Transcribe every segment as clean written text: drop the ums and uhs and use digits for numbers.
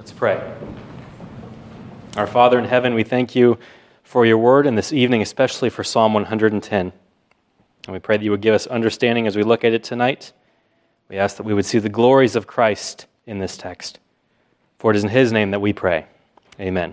Let's pray. Our Father in heaven, we thank you for your word, and this evening especially for Psalm 110. And we pray that you would give us understanding as we look at it tonight. We ask that we would see the glories of Christ in this text. For it is in his name that we pray. Amen.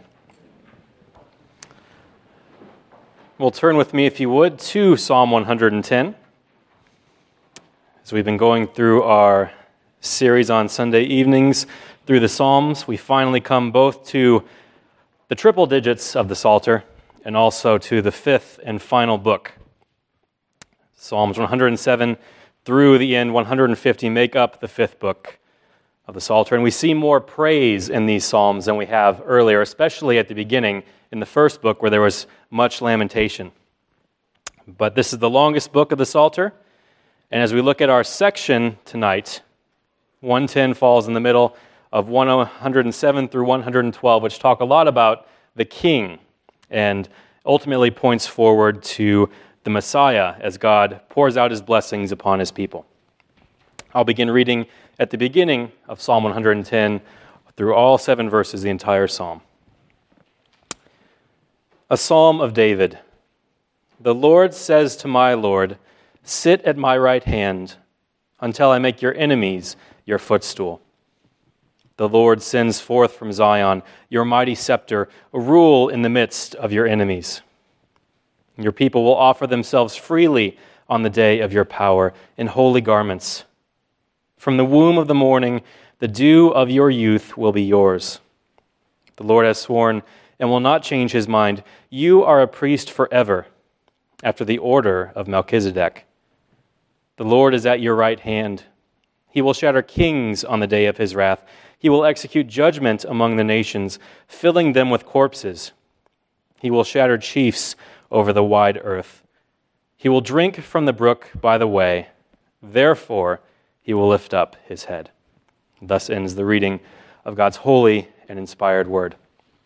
Well, turn with me, if you would, to Psalm 110. As we've been going through our series on Sunday evenings through the Psalms, we finally come both to the triple digits of the Psalter and also to the fifth and final book. Psalms 107 through the end, 150 make up the fifth book of the Psalter. And we see more praise in these Psalms than we have earlier, especially at the beginning in the first book where there was much lamentation. But this is the longest book of the Psalter. And as we look at our section tonight, 110 falls in the middle of 107 through 112, which talk a lot about the King and ultimately points forward to the Messiah as God pours out his blessings upon his people. I'll begin reading at the beginning of Psalm 110 through all 7 verses, the entire psalm. A psalm of David. The Lord says to my Lord, "Sit at my right hand until I make your enemies your footstool." The Lord sends forth from Zion your mighty scepter, rule in the midst of your enemies. Your people will offer themselves freely on the day of your power in holy garments. From the womb of the morning, the dew of your youth will be yours. The Lord has sworn and will not change his mind. You are a priest forever, after the order of Melchizedek. The Lord is at your right hand. He will shatter kings on the day of his wrath. He will execute judgment among the nations, filling them with corpses. He will shatter chiefs over the wide earth. He will drink from the brook by the way. Therefore, he will lift up his head. Thus ends the reading of God's holy and inspired word.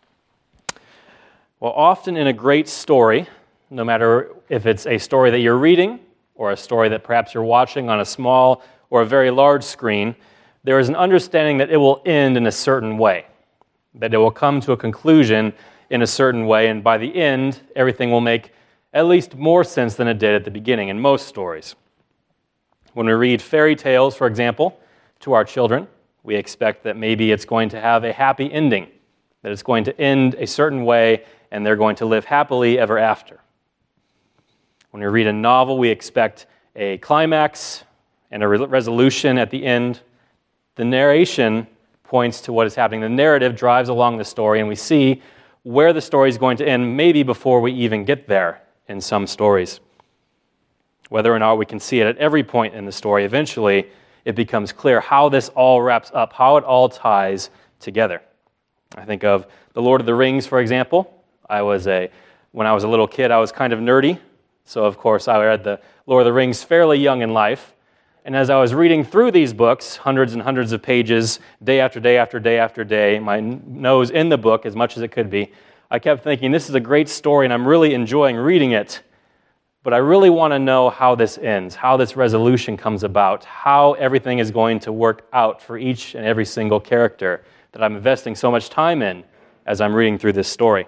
Well, often in a great story, no matter if it's a story that you're reading or a story that perhaps you're watching on a small or a very large screen, there is an understanding that it will end in a certain way, that it will come to a conclusion in a certain way, and by the end, everything will make at least more sense than it did at the beginning in most stories. When we read fairy tales, for example, to our children, we expect that maybe it's going to have a happy ending, that it's going to end a certain way, and they're going to live happily ever after. When we read a novel, we expect a climax and a resolution at the end. The narration points to what is happening. The narrative drives along the story, and we see where the story is going to end, maybe before we even get there in some stories. Whether or not we can see it at every point in the story, eventually it becomes clear how this all wraps up, how it all ties together. I think of The Lord of the Rings, for example. When I was a little kid, I was kind of nerdy, so of course I read The Lord of the Rings fairly young in life. And as I was reading through these books, hundreds and hundreds of pages, day after day after day after day, my nose in the book as much as it could be, I kept thinking, this is a great story and I'm really enjoying reading it, but I really want to know how this ends, how this resolution comes about, how everything is going to work out for each and every single character that I'm investing so much time in as I'm reading through this story.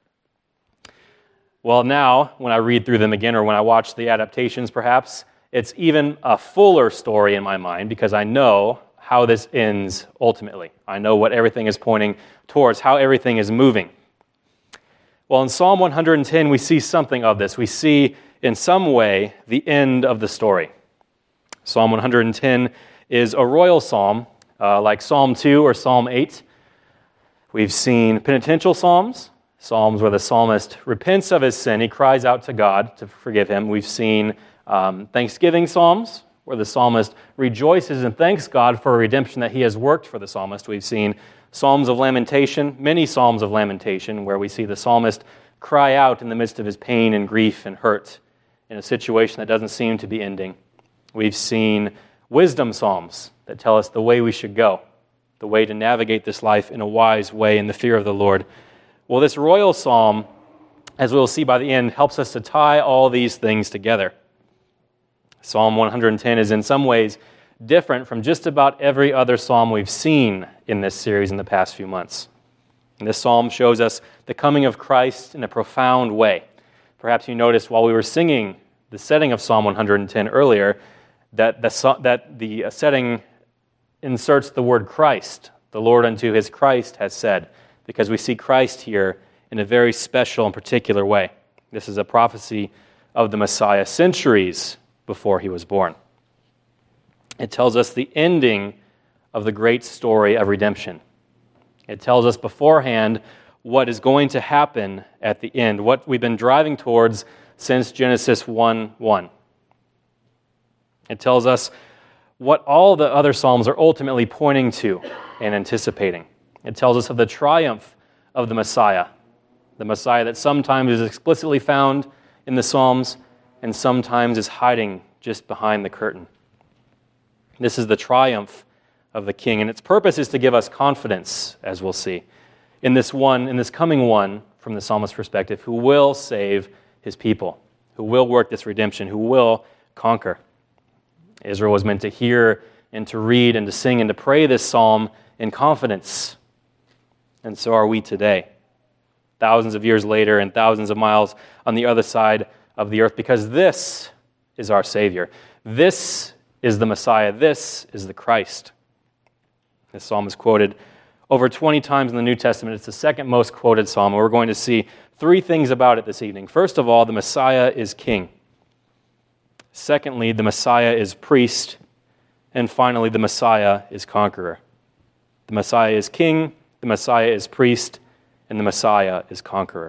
Well, now, when I read through them again, or when I watch the adaptations perhaps, it's even a fuller story in my mind because I know how this ends ultimately. I know what everything is pointing towards, how everything is moving. Well, in Psalm 110, we see something of this. We see, in some way, the end of the story. Psalm 110 is a royal psalm, like Psalm 2 or Psalm 8. We've seen penitential psalms where the psalmist repents of his sin. He cries out to God to forgive him. We've seen thanksgiving psalms, where the psalmist rejoices and thanks God for a redemption that he has worked for the psalmist. We've seen psalms of lamentation, many psalms of lamentation, where we see the psalmist cry out in the midst of his pain and grief and hurt in a situation that doesn't seem to be ending. We've seen wisdom psalms that tell us the way we should go, the way to navigate this life in a wise way in the fear of the Lord. Well, this royal psalm, as we'll see by the end, helps us to tie all these things together. Psalm 110 is in some ways different from just about every other psalm we've seen in this series in the past few months. And this psalm shows us the coming of Christ in a profound way. Perhaps you noticed while we were singing the setting of Psalm 110 earlier that the setting inserts the word Christ. The Lord unto his Christ has said, because we see Christ here in a very special and particular way. This is a prophecy of the Messiah centuries before he was born. It tells us the ending of the great story of redemption. It tells us beforehand what is going to happen at the end, what we've been driving towards since Genesis 1:1. It tells us what all the other Psalms are ultimately pointing to and anticipating. It tells us of the triumph of the Messiah that sometimes is explicitly found in the Psalms and sometimes is hiding just behind the curtain. This is the triumph of the King, and its purpose is to give us confidence, as we'll see, in this coming one, from the psalmist's perspective, who will save his people, who will work this redemption, who will conquer. Israel was meant to hear and to read and to sing and to pray this psalm in confidence, and so are we today, thousands of years later and thousands of miles on the other side of the earth, because this is our Savior. This is the Messiah. This is the Christ. This psalm is quoted over 20 times in the New Testament. It's the second most quoted psalm, and we're going to see three things about it this evening. First of all, the Messiah is king. Secondly, the Messiah is priest. And finally, the Messiah is conqueror. The Messiah is king, the Messiah is priest, and the Messiah is conqueror.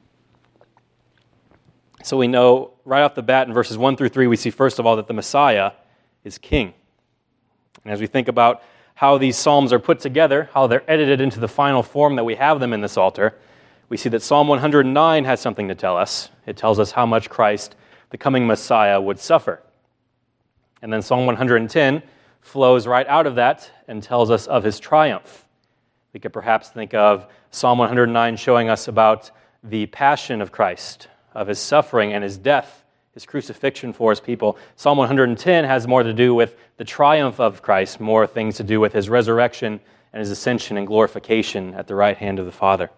So we know right off the bat in verses 1 through 3, we see first of all that the Messiah is king. And as we think about how these psalms are put together, how they're edited into the final form that we have them in this altar, we see that Psalm 109 has something to tell us. It tells us how much Christ, the coming Messiah, would suffer. And then Psalm 110 flows right out of that and tells us of his triumph. We could perhaps think of Psalm 109 showing us about the passion of Christ, of his suffering and his death, his crucifixion for his people. Psalm 110 has more to do with the triumph of Christ, more things to do with his resurrection and his ascension and glorification at the right hand of the Father.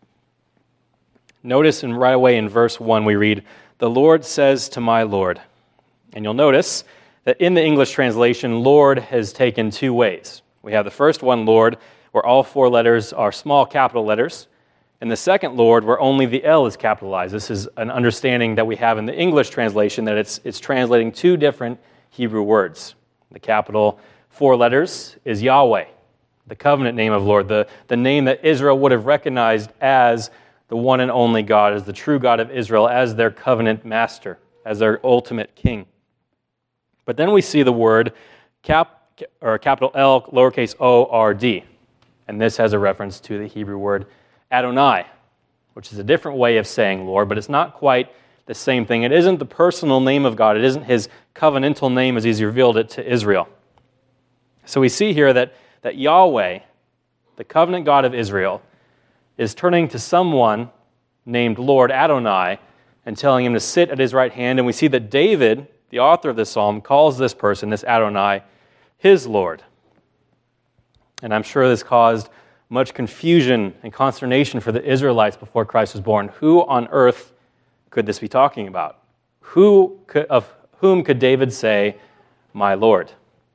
Notice right away in verse 1 we read, "The Lord says to my Lord." And you'll notice that in the English translation, Lord has taken two ways. We have the first one, Lord, where all four letters are small capital letters, and the second Lord, where only the L is capitalized. This is an understanding that we have in the English translation, that it's translating two different Hebrew words. The capital four letters is Yahweh, the covenant name of Lord, the name that Israel would have recognized as the one and only God, as the true God of Israel, as their covenant master, as their ultimate king. But then we see the word capital L, lowercase o-r-d, and this has a reference to the Hebrew word Adonai, which is a different way of saying Lord, but it's not quite the same thing. It isn't the personal name of God. It isn't his covenantal name as he's revealed it to Israel. So we see here that Yahweh, the covenant God of Israel, is turning to someone named Lord Adonai and telling him to sit at his right hand. And we see that David, the author of this psalm, calls this person, this Adonai, his Lord. And I'm sure this caused much confusion and consternation for the Israelites before Christ was born. Who on earth could this be talking about? Of whom could David say, my Lord?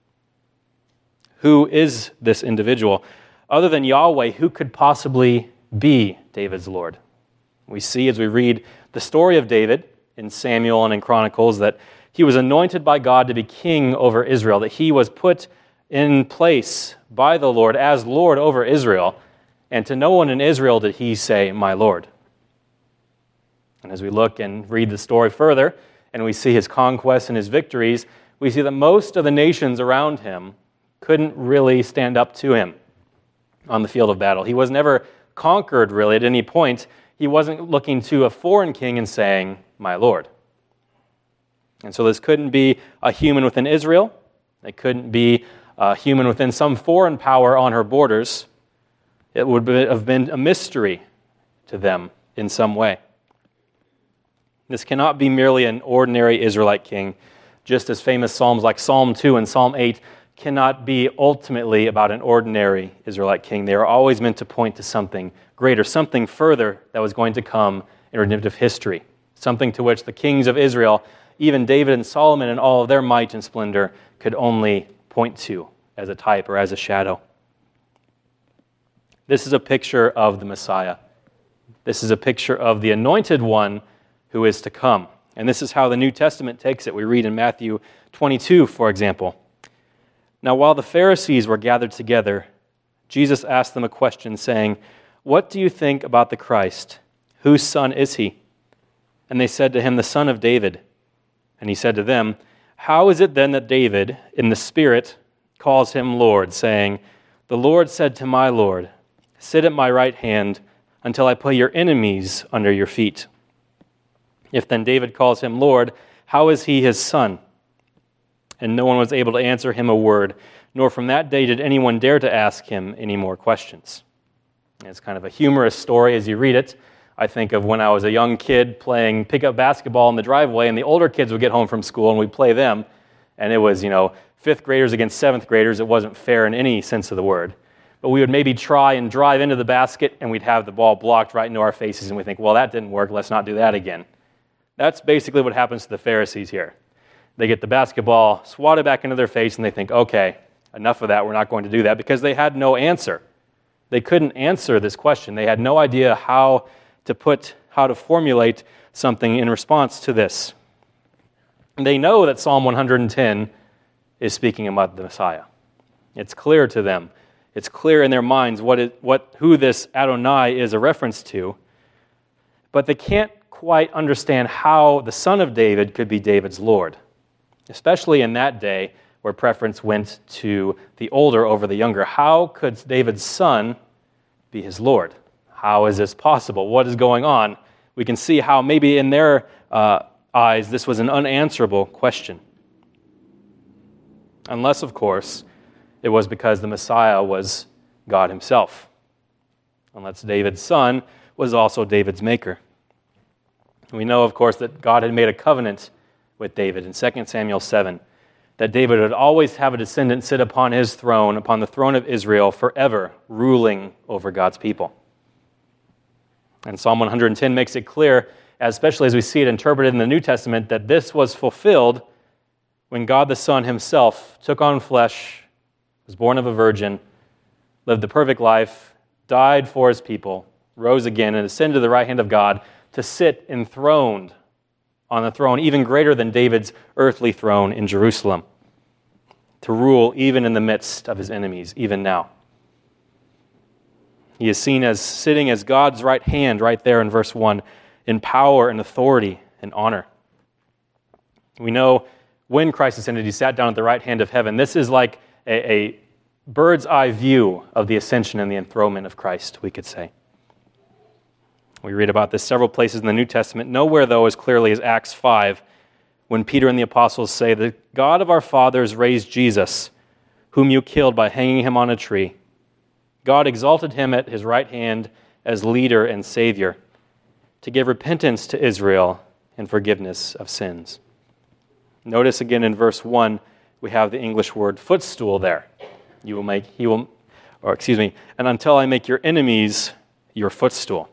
Who is this individual? Other than Yahweh, who could possibly be David's Lord? We see as we read the story of David in Samuel and in Chronicles that he was anointed by God to be king over Israel, that he was put in place by the Lord as Lord over Israel, and to no one in Israel did he say, my Lord. And as we look and read the story further, and we see his conquests and his victories, we see that most of the nations around him couldn't really stand up to him on the field of battle. He was never conquered, really, at any point. He wasn't looking to a foreign king and saying, my Lord. And so this couldn't be a human within Israel. It couldn't be a human within some foreign power on her borders. It would have been a mystery to them in some way. This cannot be merely an ordinary Israelite king, just as famous psalms like Psalm 2 and Psalm 8 cannot be ultimately about an ordinary Israelite king. They are always meant to point to something greater, something further that was going to come in redemptive history, something to which the kings of Israel, even David and Solomon and all of their might and splendor, could only point to as a type or as a shadow. This is a picture of the Messiah. This is a picture of the anointed one who is to come. And this is how the New Testament takes it. We read in Matthew 22, for example. Now, while the Pharisees were gathered together, Jesus asked them a question, saying, "What do you think about the Christ? Whose son is he?" And they said to him, "The son of David." And he said to them, "How is it then that David, in the Spirit, calls him Lord, saying, 'The Lord said to my Lord, sit at my right hand until I put your enemies under your feet?' If then David calls him Lord, how is he his son?" And no one was able to answer him a word, nor from that day did anyone dare to ask him any more questions. It's kind of a humorous story as you read it. I think of when I was a young kid playing pickup basketball in the driveway, and the older kids would get home from school and we'd play them, and it was, fifth graders against seventh graders. It wasn't fair in any sense of the word. But we would maybe try and drive into the basket, and we'd have the ball blocked right into our faces, and we think, well, that didn't work, let's not do that again. That's basically what happens to the Pharisees here. They get the basketball swatted back into their face, and they think, okay, enough of that, we're not going to do that, because they had no answer. They couldn't answer this question. They had no idea how to formulate something in response to this. They know that Psalm 110 is speaking about the Messiah. It's clear to them. It's clear in their minds who this Adonai is a reference to, but they can't quite understand how the son of David could be David's Lord, especially in that day where preference went to the older over the younger. How could David's son be his Lord? How is this possible? What is going on? We can see how maybe in their eyes this was an unanswerable question. Unless, of course, it was because the Messiah was God himself. Unless David's son was also David's maker. We know, of course, that God had made a covenant with David in 2 Samuel 7, that David would always have a descendant sit upon his throne, upon the throne of Israel, forever, ruling over God's people. And Psalm 110 makes it clear, especially as we see it interpreted in the New Testament, that this was fulfilled when God the Son himself took on flesh, was born of a virgin, lived the perfect life, died for his people, rose again, and ascended to the right hand of God to sit enthroned on a throne even greater than David's earthly throne in Jerusalem, to rule even in the midst of his enemies, even now. He is seen as sitting as God's right hand right there in verse 1, in power and authority and honor. We know when Christ ascended, he sat down at the right hand of heaven. This is like a bird's eye view of the ascension and the enthronement of Christ, we could say. We read about this several places in the New Testament, nowhere, though, as clearly as Acts 5, when Peter and the apostles say, "The God of our fathers raised Jesus, whom you killed by hanging him on a tree. God exalted him at his right hand as leader and Savior, to give repentance to Israel and forgiveness of sins." Notice again in verse 1, we have the English word footstool there. And until I make your enemies your footstool.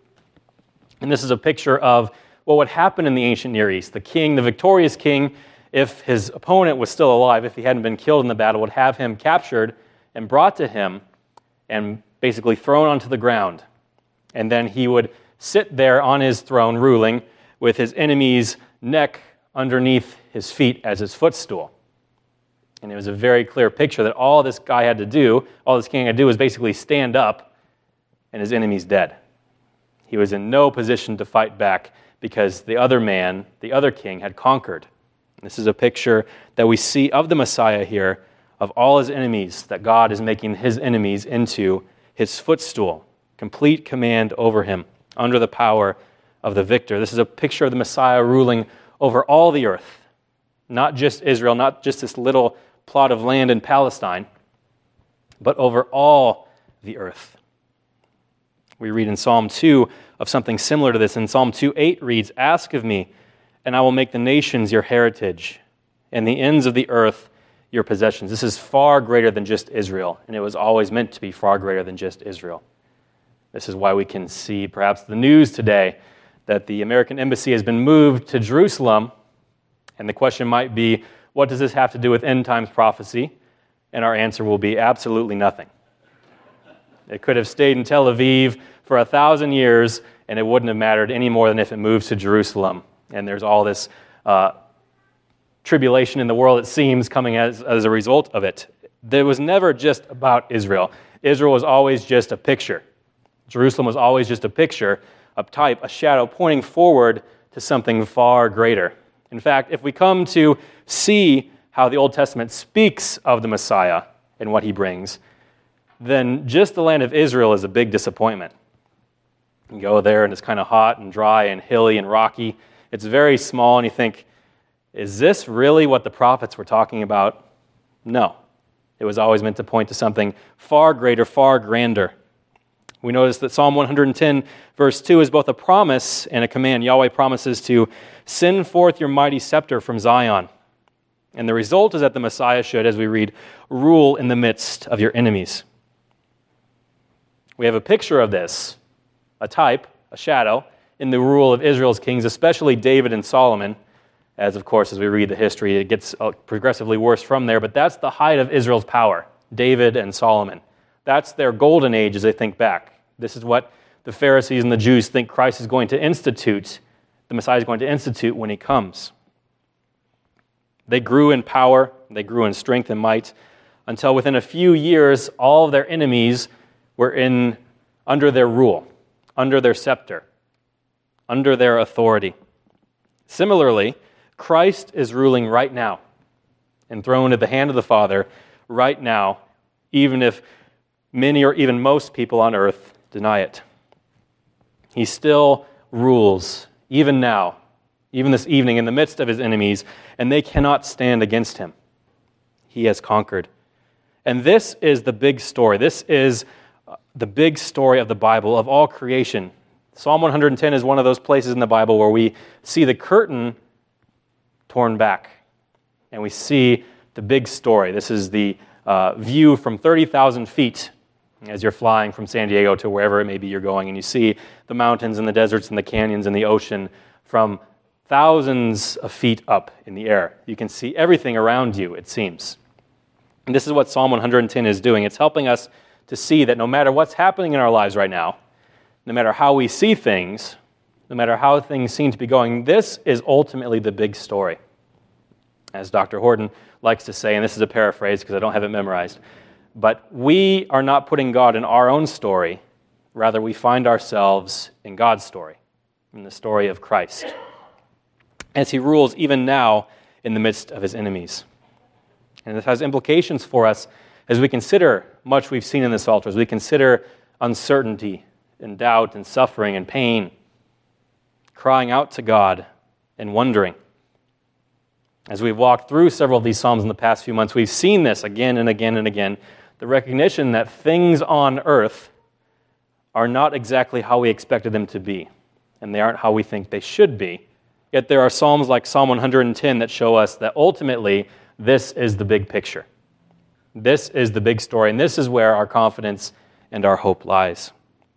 And this is a picture of what would happen in the ancient Near East. The king, the victorious king, if his opponent was still alive, if he hadn't been killed in the battle, would have him captured and brought to him and basically thrown onto the ground. And then he would sit there on his throne ruling with his enemy's neck underneath his feet as his footstool. And it was a very clear picture that all this guy had to do, all this king had to do was basically stand up and his enemy's dead. He was in no position to fight back because the other man, the other king, had conquered. This is a picture that we see of the Messiah here, of all his enemies, that God is making his enemies into his footstool, complete command over him, under the power of the victor. This is a picture of the Messiah ruling over all the earth, not just Israel, not just this little plot of land in Palestine, but over all the earth. We read in Psalm 2 of something similar to this. In Psalm 2:8 reads, "Ask of me, and I will make the nations your heritage, and the ends of the earth your possessions. This is far greater than just Israel, and it was always meant to be far greater than just Israel. This is why we can see perhaps the news today that the American embassy has been moved to Jerusalem, and the question might be, what does this have to do with end times prophecy? And our answer will be absolutely nothing. It could have stayed in Tel Aviv for 1,000 years, and it wouldn't have mattered any more than if it moves to Jerusalem. And there's all this tribulation in the world, it seems, coming as a result of it. It was never just about Israel. Israel was always just a picture. Jerusalem was always just a picture, a type, a shadow pointing forward to something far greater. In fact, if we come to see how the Old Testament speaks of the Messiah and what he brings, then just the land of Israel is a big disappointment. You go there and it's kind of hot and dry and hilly and rocky. It's very small, and you think, is this really what the prophets were talking about? No. It was always meant to point to something far greater, far grander. We notice that Psalm 110, verse 2, is both a promise and a command. Yahweh promises to send forth your mighty scepter from Zion. And the result is that the Messiah should, as we read, rule in the midst of your enemies. We have a picture of this, a type, a shadow, in the rule of Israel's kings, especially David and Solomon. As, of course, as we read the history, it gets progressively worse from there. But that's the height of Israel's power, David and Solomon. That's their golden age as they think back. This is what the Pharisees and the Jews think Christ is going to institute, the Messiah is going to institute when he comes. They grew in power, they grew in strength and might, until within a few years, all of their enemies were under their rule, under their scepter, under their authority. Similarly, Christ is ruling right now, enthroned at the hand of the Father right now, even if many or even most people on earth deny it. He still rules, even now, even this evening, in the midst of his enemies, and they cannot stand against him. He has conquered. And this is the big story. This is the big story of the Bible, of all creation. Psalm 110 is one of those places in the Bible where we see the curtain torn back, and we see the big story. This is the view from 30,000 feet as you're flying from San Diego to wherever it may be you're going, and you see the mountains and the deserts and the canyons and the ocean from thousands of feet up in the air. You can see everything around you, it seems. And this is what Psalm 110 is doing. It's helping us to see that no matter what's happening in our lives right now, no matter how we see things, no matter how things seem to be going, this is ultimately the big story. As Dr. Horton likes to say, and this is a paraphrase because I don't have it memorized, but we are not putting God in our own story. Rather, we find ourselves in God's story, in the story of Christ, as he rules even now in the midst of his enemies. And this has implications for us as we consider much we've seen in this altar, as we consider uncertainty and doubt and suffering and pain, crying out to God and wondering. As we've walked through several of these Psalms in the past few months, we've seen this again and again and again, the recognition that things on earth are not exactly how we expected them to be, and they aren't how we think they should be. Yet there are Psalms like Psalm 110 that show us that ultimately this is the big picture. This is the big story, and this is where our confidence and our hope lies.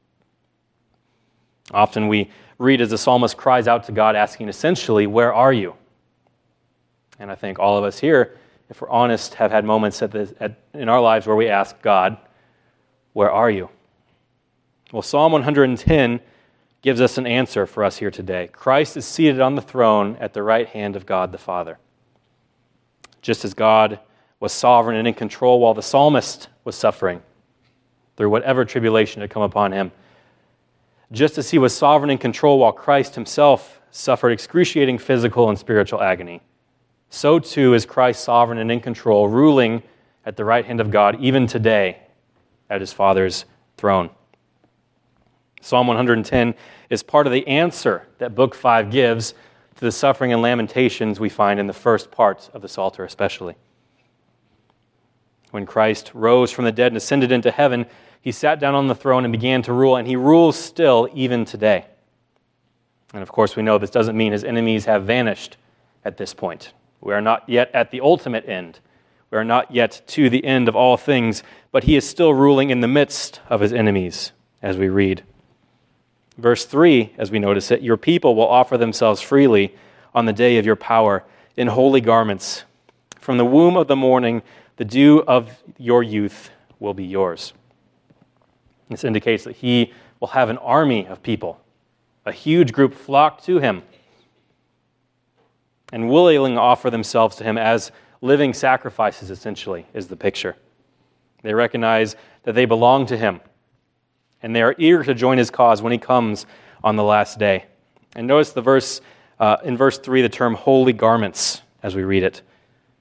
Often we read as the psalmist cries out to God, asking essentially, where are you? And I think all of us here, if we're honest, have had moments in our lives where we ask God, where are you? Well, Psalm 110 gives us an answer for us here today. Christ is seated on the throne at the right hand of God the Father. Just as God was sovereign and in control while the psalmist was suffering through whatever tribulation had come upon him, just as he was sovereign and in control while Christ himself suffered excruciating physical and spiritual agony, so too is Christ sovereign and in control, ruling at the right hand of God even today at his Father's throne. Psalm 110 is part of the answer that Book 5 gives to the suffering and lamentations we find in the first part of the Psalter especially. When Christ rose from the dead and ascended into heaven, he sat down on the throne and began to rule, and he rules still even today. And of course we know this doesn't mean his enemies have vanished at this point. We are not yet at the ultimate end. We are not yet to the end of all things, but he is still ruling in the midst of his enemies, as we read. Verse 3, as we notice it, your people will offer themselves freely on the day of your power in holy garments. From the womb of the morning, the dew of your youth will be yours. This indicates that he will have an army of people, a huge group flock to him, and willingly offer themselves to him as living sacrifices, essentially, is the picture. They recognize that they belong to him, and they are eager to join his cause when he comes on the last day. And notice the verse in verse 3, the term holy garments, as we read it.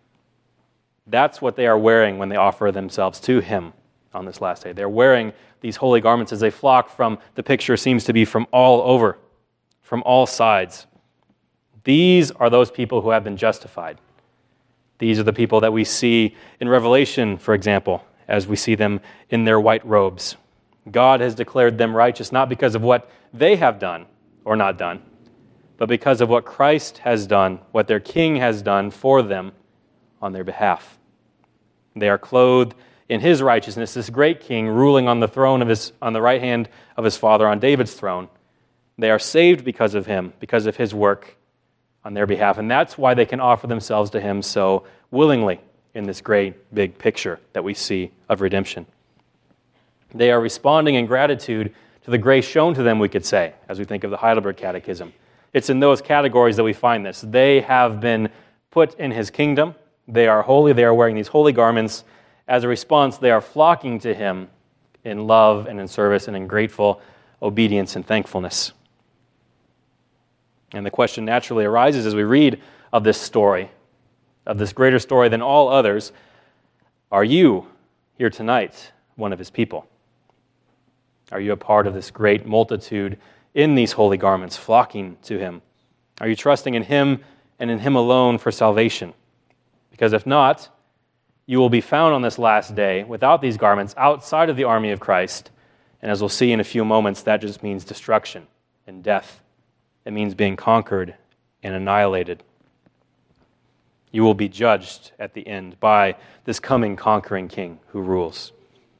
That's what they are wearing when they offer themselves to him on this last day. They're wearing these holy garments as they flock from, the picture seems to be from all over, from all sides. These are those people who have been justified. These are the people that we see in Revelation, for example, as we see them in their white robes. God has declared them righteous not because of what they have done or not done, but because of what Christ has done, what their King has done for them on their behalf. They are clothed in his righteousness, this great King ruling on the throne of on the right hand of his Father, on David's throne. They are saved because of him, because of his work on their behalf, and that's why they can offer themselves to him so willingly in this great big picture that we see of redemption. They are responding in gratitude to the grace shown to them, we could say, as we think of the Heidelberg Catechism. It's in those categories that we find this. They have been put in his kingdom. They are holy. They are wearing these holy garments. As a response, they are flocking to him in love and in service and in grateful obedience and thankfulness. And the question naturally arises as we read of this story, of this greater story than all others, are you here tonight one of his people? Are you a part of this great multitude in these holy garments, flocking to him? Are you trusting in him and in him alone for salvation? Because if not, you will be found on this last day without these garments outside of the army of Christ. And as we'll see in a few moments, that just means destruction and death. It means being conquered and annihilated. You will be judged at the end by this coming conquering king who rules.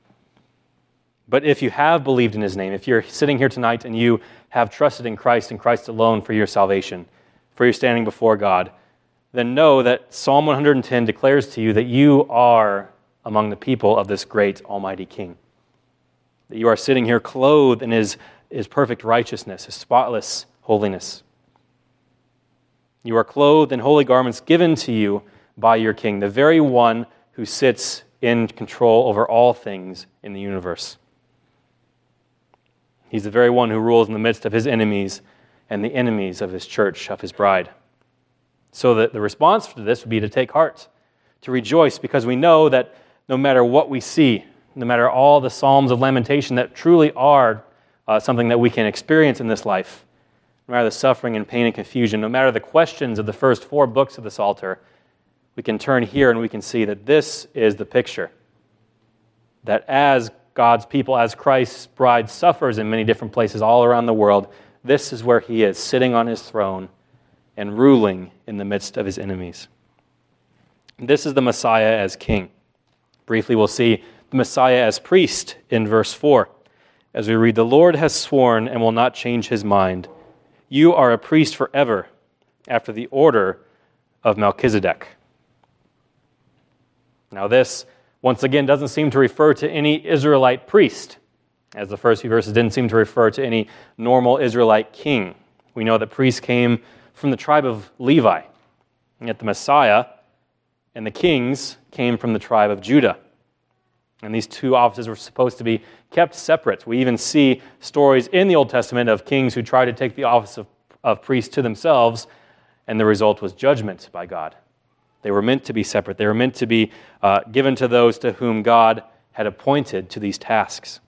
But if you have believed in his name, if you're sitting here tonight and you have trusted in Christ and Christ alone for your salvation, for your standing before God, then know that Psalm 110 declares to you that you are among the people of this great almighty King. That you are sitting here clothed in his perfect righteousness, his spotless holiness. You are clothed in holy garments given to you by your King, the very one who sits in control over all things in the universe. He's the very one who rules in the midst of his enemies and the enemies of his church, of his bride. So that the response to this would be to take heart, to rejoice, because we know that no matter what we see, no matter all the Psalms of lamentation that truly are something that we can experience in this life, no matter the suffering and pain and confusion, no matter the questions of the first 4 books of the Psalter, we can turn here and we can see that this is the picture. That as God's people, as Christ's bride suffers in many different places all around the world, this is where he is, sitting on his throne and ruling in the midst of his enemies. This is the Messiah as king. Briefly, we'll see the Messiah as priest in verse 4. As we read, "The Lord has sworn and will not change his mind. You are a priest forever, after the order of Melchizedek." Now this, once again, doesn't seem to refer to any Israelite priest, as the first few verses didn't seem to refer to any normal Israelite king. We know that priests came from the tribe of Levi, and yet the Messiah and the kings came from the tribe of Judah. And these two offices were supposed to be kept separate. We even see stories in the Old Testament of kings who tried to take the office of priest to themselves, and the result was judgment by God. They were meant to be separate. They were meant to be given to those to whom God had appointed to these tasks.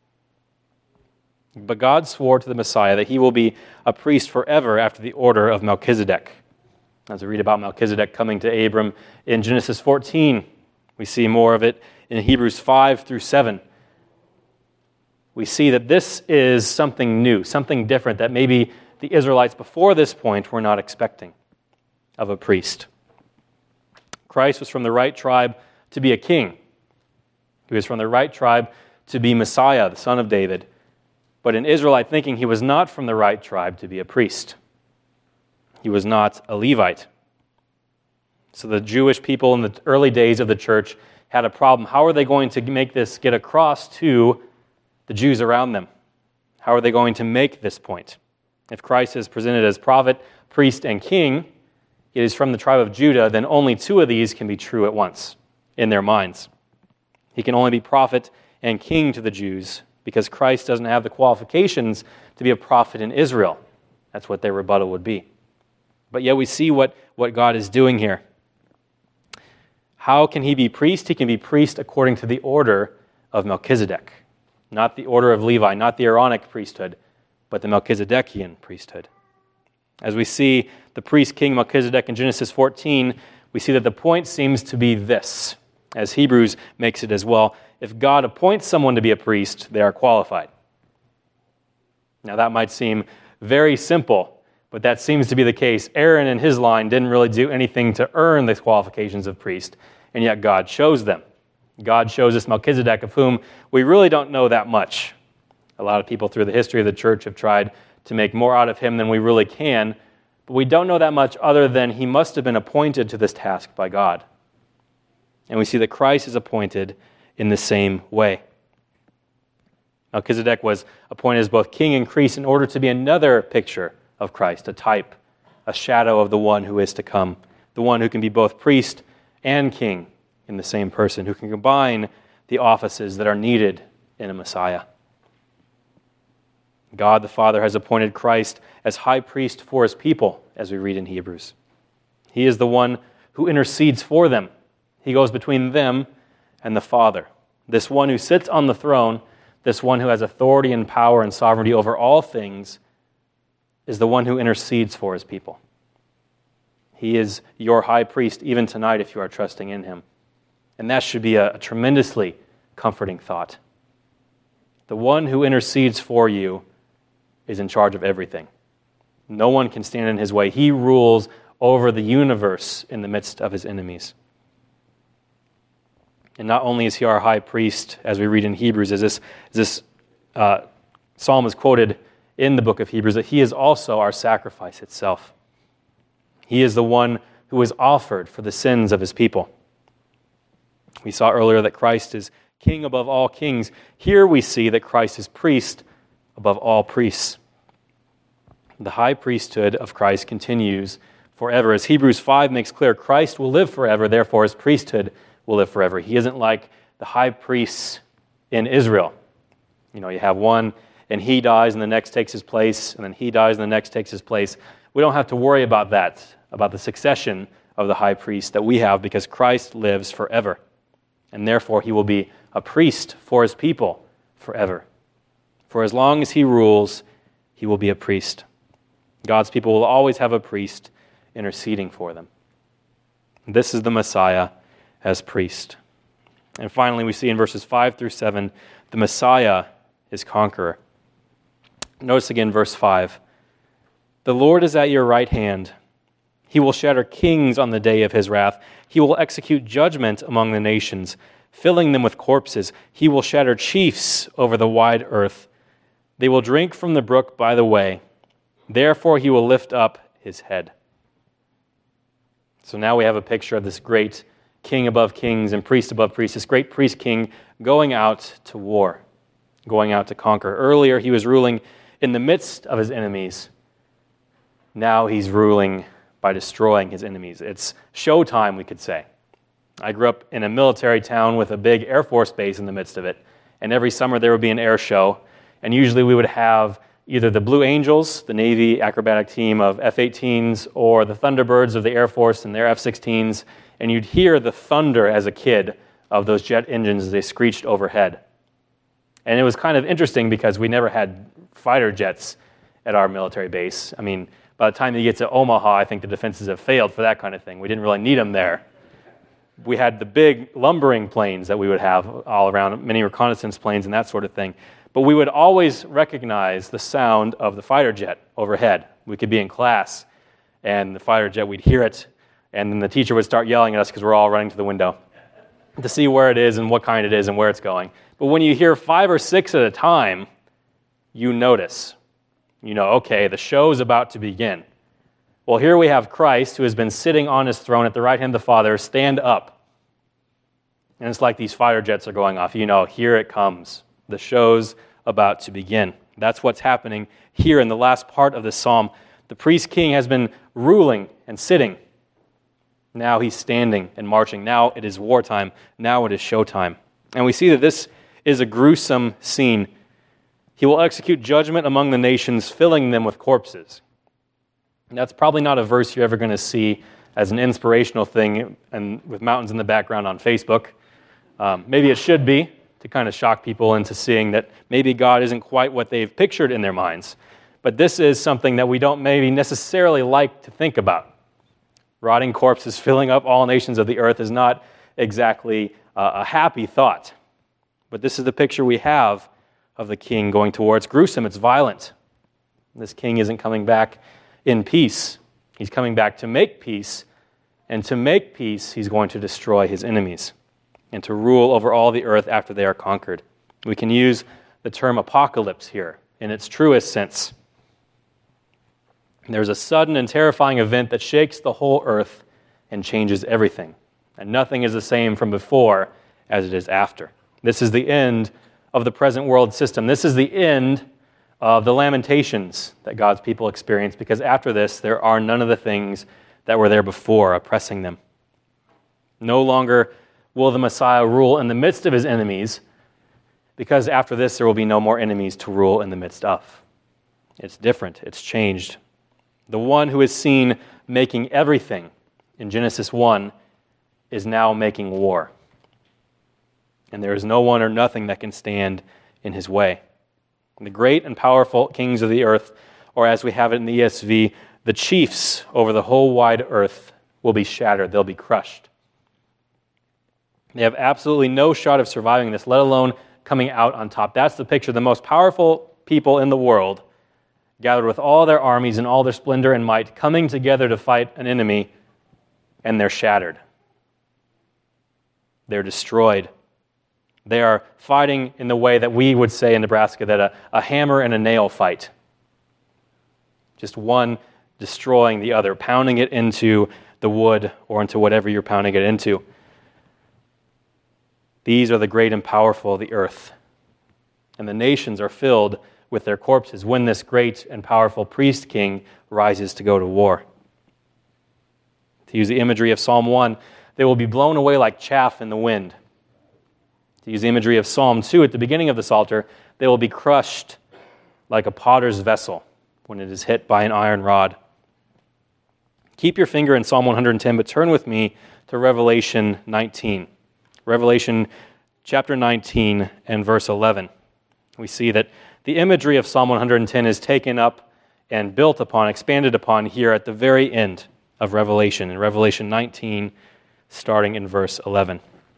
But God swore to the Messiah that he will be a priest forever after the order of Melchizedek. As we read about Melchizedek coming to Abram in Genesis 14, we see more of it in Hebrews 5 through 7. We see that this is something new, something different that maybe the Israelites before this point were not expecting of a priest. Christ was from the right tribe to be a king. He was from the right tribe to be Messiah, the son of David. But in Israelite thinking, he was not from the right tribe to be a priest. He was not a Levite. So the Jewish people in the early days of the church had a problem. How are they going to make this get across to the Jews around them? How are they going to make this point? If Christ is presented as prophet, priest, and king, it is from the tribe of Judah, then only two of these can be true at once in their minds. He can only be prophet and king to the Jews because Christ doesn't have the qualifications to be a prophet in Israel. That's what their rebuttal would be. But yet we see what God is doing here. How can he be priest? He can be priest according to the order of Melchizedek. Not the order of Levi, not the Aaronic priesthood, but the Melchizedekian priesthood. As we see the priest-king Melchizedek in Genesis 14, we see that the point seems to be this, as Hebrews makes it as well. If God appoints someone to be a priest, they are qualified. Now that might seem very simple, but that seems to be the case. Aaron and his line didn't really do anything to earn the qualifications of priest, and yet God chose them. God chose this Melchizedek, of whom we really don't know that much. A lot of people through the history of the church have tried to make more out of him than we really can, but we don't know that much other than he must have been appointed to this task by God. And we see that Christ is appointed in the same way. Melchizedek was appointed as both king and priest in order to be another picture of Christ, a type, a shadow of the one who is to come, the one who can be both priest and king in the same person, who can combine the offices that are needed in a Messiah. God the Father has appointed Christ as high priest for his people, as we read in Hebrews. He is the one who intercedes for them. He goes between them and the Father. This one who sits on the throne, this one who has authority and power and sovereignty over all things, is the one who intercedes for his people. He is your high priest even tonight if you are trusting in him. And that should be a tremendously comforting thought. The one who intercedes for you is in charge of everything. No one can stand in his way. He rules over the universe in the midst of his enemies. And not only is he our high priest, as we read in Hebrews, as this psalm is quoted in the book of Hebrews, that he is also our sacrifice itself. He is the one who was offered for the sins of his people. We saw earlier that Christ is king above all kings. Here we see that Christ is priest above all priests. The high priesthood of Christ continues forever. As Hebrews 5 makes clear, Christ will live forever, therefore his priesthood will live forever. He isn't like the high priests in Israel. You have one and he dies and the next takes his place, and then he dies and the next takes his place. We don't have to worry about that, about the succession of the high priest that we have, because Christ lives forever. And therefore he will be a priest for his people forever. For as long as he rules, he will be a priest. God's people will always have a priest interceding for them. This is the Messiah as priest. And finally, we see in verses 5 through 7, the Messiah is conqueror. Notice again verse 5. The Lord is at your right hand. He will shatter kings on the day of his wrath. He will execute judgment among the nations, filling them with corpses. He will shatter chiefs over the wide earth. They will drink from the brook by the way. Therefore he will lift up his head. So now we have a picture of this great king above kings and priest above priests, this great priest-king going out to war, going out to conquer. Earlier he was ruling in the midst of his enemies. Now he's ruling by destroying his enemies. It's showtime, we could say. I grew up in a military town with a big Air Force base in the midst of it, and every summer there would be an air show, and usually we would have either the Blue Angels, the Navy acrobatic team of F-18s, or the Thunderbirds of the Air Force and their F-16s, and you'd hear the thunder as a kid of those jet engines as they screeched overhead. And it was kind of interesting because we never had fighter jets at our military base. I mean, by the time you get to Omaha, I think the defenses have failed for that kind of thing. We didn't really need them there. We had the big lumbering planes that we would have all around, many reconnaissance planes and that sort of thing. But we would always recognize the sound of the fighter jet overhead. We could be in class, and the fighter jet, we'd hear it, and then the teacher would start yelling at us because we're all running to the window. to see where it is and what kind it is and where it's going. But when you hear 5 or 6 at a time, you notice. You know, okay, the show's about to begin. Well, here we have Christ, who has been sitting on his throne at the right hand of the Father, stand up. And it's like these fighter jets are going off. You know, here it comes. The show's about to begin. That's what's happening here in the last part of the psalm. The priest king has been ruling and sitting. Now he's standing and marching. Now it is wartime. Now it is showtime. And we see that this is a gruesome scene. He will execute judgment among the nations, filling them with corpses. And that's probably not a verse you're ever going to see as an inspirational thing and with mountains in the background on Facebook. Maybe it should be, to kind of shock people into seeing that maybe God isn't quite what they've pictured in their minds. But this is something that we don't maybe necessarily like to think about. Rotting corpses filling up all nations of the earth is not exactly a happy thought. But this is the picture we have of the king going to war. It's gruesome, it's violent. This king isn't coming back in peace. He's coming back to make peace, and to make peace, he's going to destroy his enemies and to rule over all the earth after they are conquered. We can use the term apocalypse here in its truest sense. There's a sudden and terrifying event that shakes the whole earth and changes everything. And nothing is the same from before as it is after. This is the end of the present world system. This is the end of the lamentations that God's people experience, because after this, there are none of the things that were there before oppressing them. No longer will the Messiah rule in the midst of his enemies, because after this, there will be no more enemies to rule in the midst of. It's different. It's changed. The one who is seen making everything in Genesis 1 is now making war. And there is no one or nothing that can stand in his way. The great and powerful kings of the earth, or as we have it in the ESV, the chiefs over the whole wide earth will be shattered. They'll be crushed. They have absolutely no shot of surviving this, let alone coming out on top. That's the picture. The most powerful people in the world, gathered with all their armies and all their splendor and might, coming together to fight an enemy, and they're shattered. They're destroyed. They are fighting in the way that we would say in Nebraska that a hammer and a nail fight. Just one destroying the other, pounding it into the wood or into whatever you're pounding it into. These are the great and powerful of the earth. And the nations are filled with their corpses when this great and powerful priest king rises to go to war. To use the imagery of Psalm 1, they will be blown away like chaff in the wind. To use the imagery of Psalm 2 at the beginning of the Psalter, they will be crushed like a potter's vessel when it is hit by an iron rod. Keep your finger in Psalm 110, but turn with me to Revelation 19. Revelation chapter 19 and verse 11. We see that the imagery of Psalm 110 is taken up and built upon, expanded upon here at the very end of Revelation, in Revelation 19, starting in verse 11.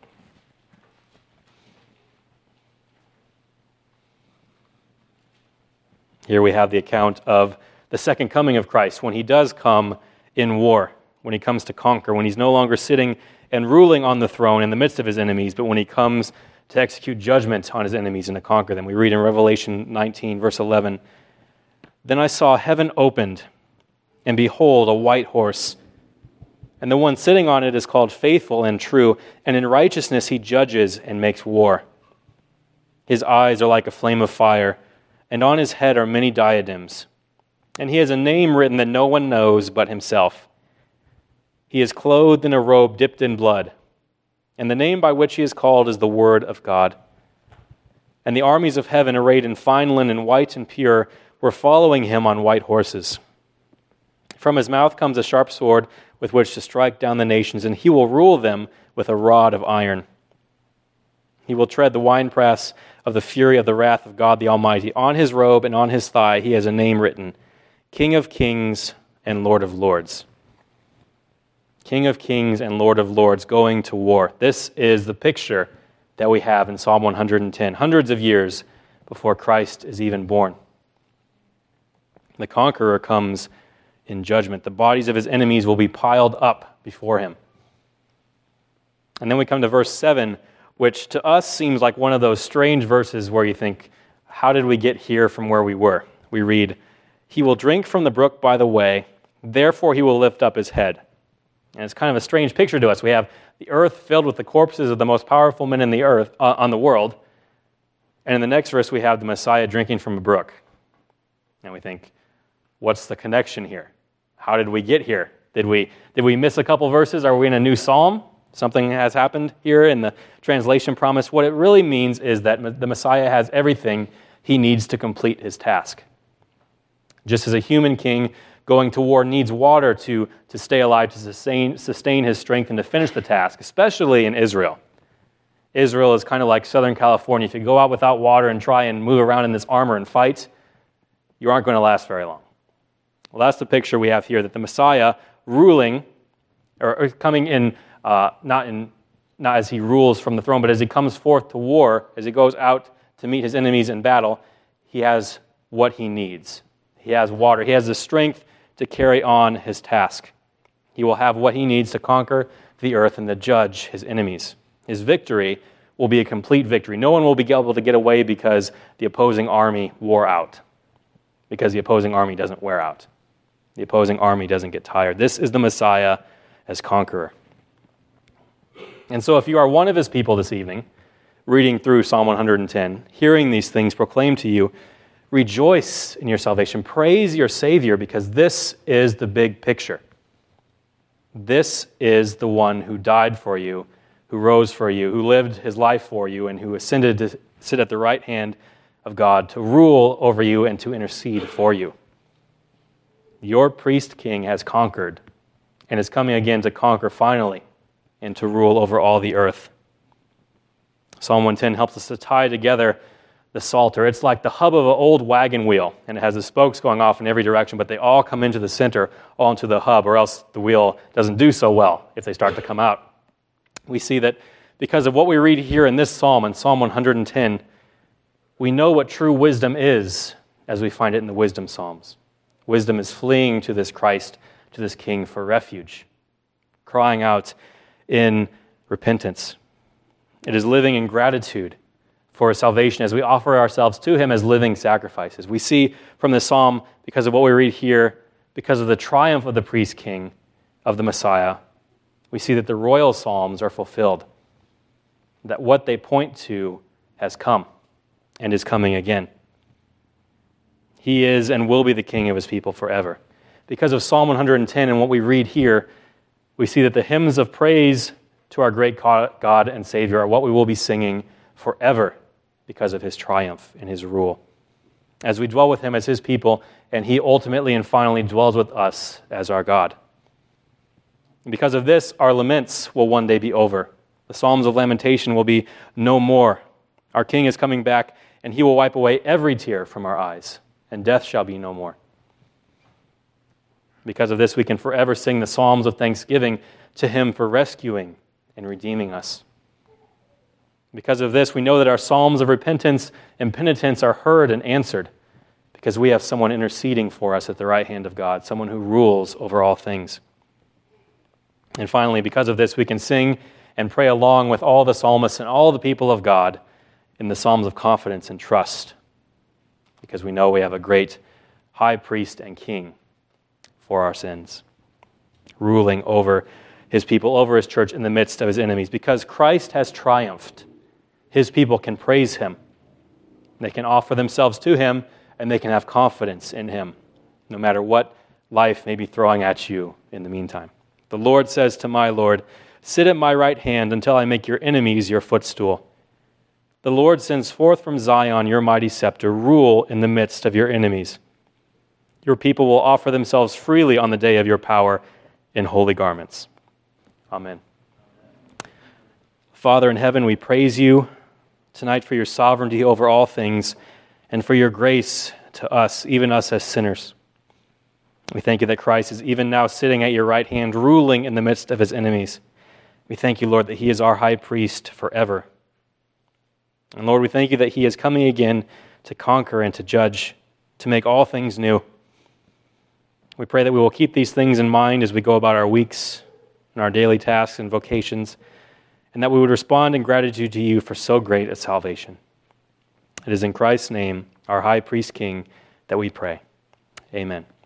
Here we have the account of the second coming of Christ, when he does come in war, when he comes to conquer, when he's no longer sitting and ruling on the throne in the midst of his enemies, but when he comes to execute judgment on his enemies and to conquer them. We read in Revelation 19, verse 11, "Then I saw heaven opened, and behold, a white horse. And the one sitting on it is called Faithful and True, and in righteousness he judges and makes war. His eyes are like a flame of fire, and on his head are many diadems. And he has a name written that no one knows but himself. He is clothed in a robe dipped in blood, and the name by which he is called is the Word of God. And the armies of heaven, arrayed in fine linen, white and pure, were following him on white horses. From his mouth comes a sharp sword with which to strike down the nations, and he will rule them with a rod of iron. He will tread the winepress of the fury of the wrath of God the Almighty. On his robe and on his thigh he has a name written, King of Kings and Lord of Lords." King of Kings and Lord of Lords going to war. This is the picture that we have in Psalm 110, hundreds of years before Christ is even born. The conqueror comes in judgment. The bodies of his enemies will be piled up before him. And then we come to verse 7, which to us seems like one of those strange verses where you think, how did we get here from where we were? We read, "He will drink from the brook by the way, therefore he will lift up his head." And it's kind of a strange picture to us. We have the earth filled with the corpses of the most powerful men in the earth on the world. And in the next verse, we have the Messiah drinking from a brook. And we think, what's the connection here? How did we get here? Did we miss a couple verses? Are we in a new psalm? Something has happened here in the translation promise. What it really means is that the Messiah has everything he needs to complete his task. Just as a human king going to war needs water to stay alive, to sustain his strength and to finish the task, especially in Israel. Israel is kind of like Southern California. If you go out without water and try and move around in this armor and fight, you aren't going to last very long. Well, that's the picture we have here, that the Messiah ruling, or coming in, not as he rules from the throne, but as he comes forth to war, as he goes out to meet his enemies in battle, he has what he needs. He has water. He has the strength to carry on his task. He will have what he needs to conquer the earth and to judge his enemies. His victory will be a complete victory. No one will be able to get away because the opposing army wore out, because the opposing army doesn't wear out. The opposing army doesn't get tired. This is the Messiah as conqueror. And so if you are one of his people this evening, reading through Psalm 110, hearing these things proclaimed to you, rejoice in your salvation. Praise your Savior, because this is the big picture. This is the one who died for you, who rose for you, who lived his life for you, and who ascended to sit at the right hand of God to rule over you and to intercede for you. Your priest king has conquered and is coming again to conquer finally and to rule over all the earth. Psalm 110 helps us to tie together the Psalter. It's like the hub of an old wagon wheel, and it has the spokes going off in every direction, but they all come into the center, all into the hub, or else the wheel doesn't do so well if they start to come out. We see that because of what we read here in this psalm, in Psalm 110, we know what true wisdom is as we find it in the wisdom psalms. Wisdom is fleeing to this Christ, to this King for refuge, crying out in repentance. It is living in gratitude for his salvation as we offer ourselves to him as living sacrifices. We see from this psalm, because of what we read here, because of the triumph of the priest king, of the Messiah, we see that the royal psalms are fulfilled, that what they point to has come and is coming again. He is and will be the king of his people forever. Because of Psalm 110 and what we read here, we see that the hymns of praise to our great God and Savior are what we will be singing forever because of his triumph and his rule. As we dwell with him as his people, and he ultimately and finally dwells with us as our God. And because of this, our laments will one day be over. The Psalms of lamentation will be no more. Our King is coming back, and he will wipe away every tear from our eyes, and death shall be no more. Because of this, we can forever sing the psalms of thanksgiving to him for rescuing and redeeming us. Because of this, we know that our psalms of repentance and penitence are heard and answered, because we have someone interceding for us at the right hand of God, someone who rules over all things. And finally, because of this, we can sing and pray along with all the psalmists and all the people of God in the psalms of confidence and trust, because we know we have a great high priest and king for our sins, ruling over his people, over his church in the midst of his enemies. Because Christ has triumphed, his people can praise him. They can offer themselves to him, and they can have confidence in him, no matter what life may be throwing at you in the meantime. The Lord says to my Lord, "Sit at my right hand until I make your enemies your footstool." The Lord sends forth from Zion your mighty scepter. Rule in the midst of your enemies. Your people will offer themselves freely on the day of your power in holy garments. Amen. Father in heaven, we praise you tonight for your sovereignty over all things and for your grace to us, even us as sinners. We thank you that Christ is even now sitting at your right hand, ruling in the midst of his enemies. We thank you, Lord, that he is our high priest forever. And Lord, we thank you that he is coming again to conquer and to judge, to make all things new. We pray that we will keep these things in mind as we go about our weeks and our daily tasks and vocations, and that we would respond in gratitude to you for so great a salvation. It is in Christ's name, our high priest king, that we pray. Amen.